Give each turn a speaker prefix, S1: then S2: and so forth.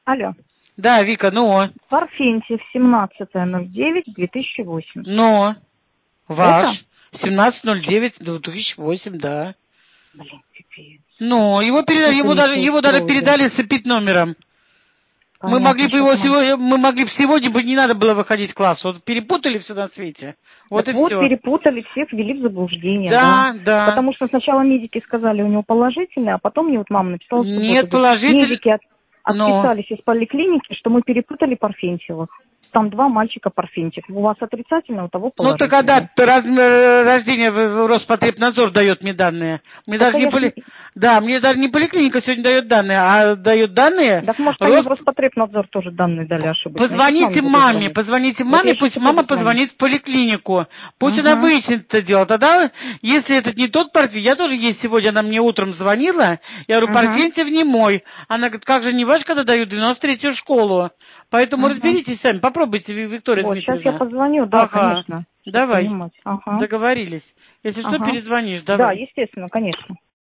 S1: Алло.
S2: Да, Вика, ну.
S1: Парфентьев, 17.09.2008.
S2: Ну, ваш. 17.09.2008, да.
S1: Блин, пипец.
S2: Ну, его даже передали с IP номером. Мы могли бы сегодня бы не надо было выходить в класс. Вот перепутали все на свете. Вот
S1: так
S2: и
S1: вот,
S2: все.
S1: перепутали, всех ввели в заблуждение.
S2: Да, да.
S1: Потому что сначала медики сказали, у него положительное, а потом мне вот мама написала в субботу.
S2: Нет, положительный.
S1: Медики отписались из поликлиники, что мы перепутали Парфентьевых. Там 2 мальчика Парфентьев. У вас отрицательное, у того положительное.
S2: Ну, так когда рождение в Роспотребнадзор дает мне данные. Мне даже не поликлиника сегодня дает данные, а дает данные...
S1: Так может они в Роспотребнадзор тоже данные дали ошибочно.
S2: Позвоните маме, пусть мама позвонит в поликлинику. Пусть она выяснит это дело. Тогда, если это не тот Парфентьев, я тоже есть сегодня, она мне утром звонила, я говорю, Парфентьев не мой. Она говорит, как же не ваш, когда дают 93-ю школу. Поэтому разберитесь сами, попробуйте, Виктория Дмитриевна.
S1: Сейчас я позвоню, да, конечно.
S2: Давай,
S1: Договорились.
S2: Если что, перезвонишь, давай.
S1: Да, естественно, конечно.